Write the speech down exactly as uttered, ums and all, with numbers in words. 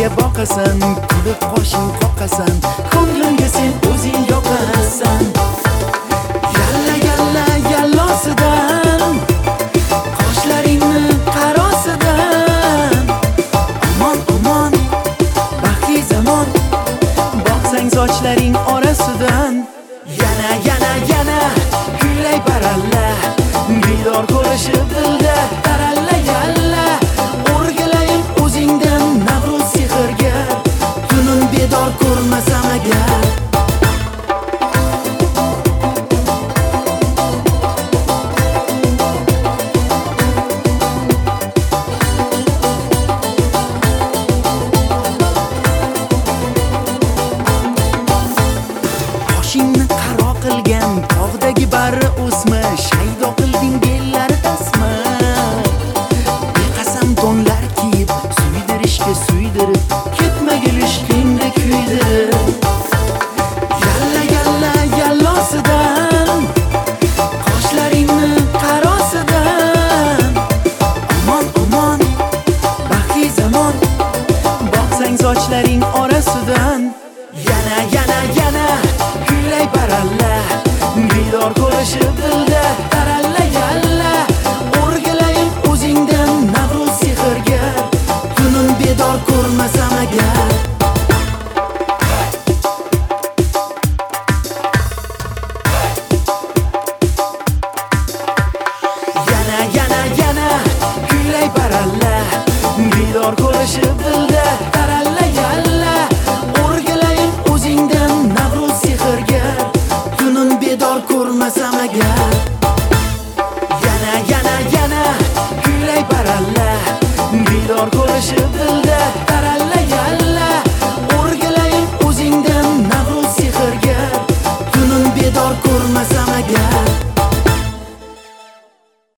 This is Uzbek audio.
menga boqasan, kulib qoshing qoqasan, ko'nglimga sen o'zing yoqasan. Yalla yalla yallosidan, qoshlaringni qarosidan, omon omon baxtli zamon, boqsang sochlaring orasidan. Yana yana yana kuylay baralla, bidor ko'rishib dilda taralla yalla. O'rgilayim o'zingdan Navruz sehrga, tunim bedor ko'rmasam agar. Qoshingni qaro qilgan tog'dagi barri o'sma, shaydo qilding bellari tasma. Beqasam tonlar kiyib, suydirishga suydirib, ketmagil ishqingda kuydirib. Yalla yalla yallosidan, qoshlaringni qarosidan, omon omon baxtli zamon, boqsang sochlaring orasidan. Yana yana yana kuylay baralla, bidor ko'rishib dilda taralla yalla. O'rgilayim o'zingdan Navruz sehrga, tunim bedor ko'rmasam agar. Yana yana yana kuylay baralla, bidor ko'rishib dilda taralla yalla. O'rgilayim o'zingdan Navruz sehrga, tunim bedor ko'rmasam agar. Yana yana yana kuylay baralla, bidor ko'rishib dilda taralla yalla. O'rgilayim o'zingdan Navruz sehrga, tunim bedor ko'rmasam agar.